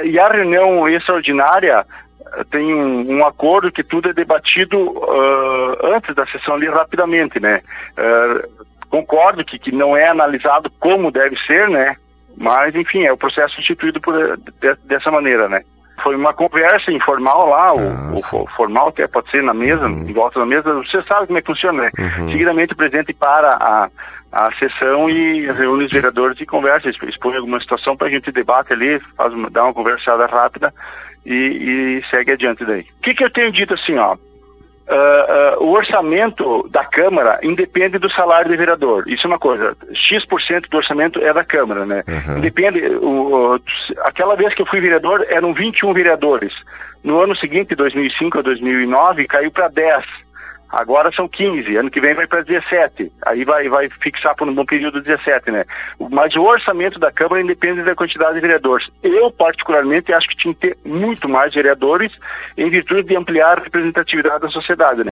E a reunião extraordinária tem um acordo que tudo é debatido antes da sessão ali rapidamente, né? Concordo que não é analisado como deve ser, né? Mas, enfim, é o processo instituído dessa maneira, né? Foi uma conversa informal lá, o formal até pode ser na mesa, em volta da mesa, você sabe como é que funciona, né? Seguidamente o presidente para a sessão e reúne os vereadores e conversa, expõe alguma situação para a gente debate ali, dá uma conversada rápida e segue adiante daí. O que eu tenho dito assim, ó? O orçamento da Câmara independe do salário do vereador. Isso é uma coisa. X% do orçamento é da Câmara, né? Independe. Aquela vez que eu fui vereador, eram 21 vereadores. No ano seguinte, 2005 a 2009, caiu para 10. Agora são 15. Ano que vem vai para 17. Aí vai fixar por um bom período 17, né? Mas o orçamento da Câmara independe da quantidade de vereadores. Eu, particularmente, acho que tinha que ter muito mais vereadores em virtude de ampliar a representatividade da sociedade, né?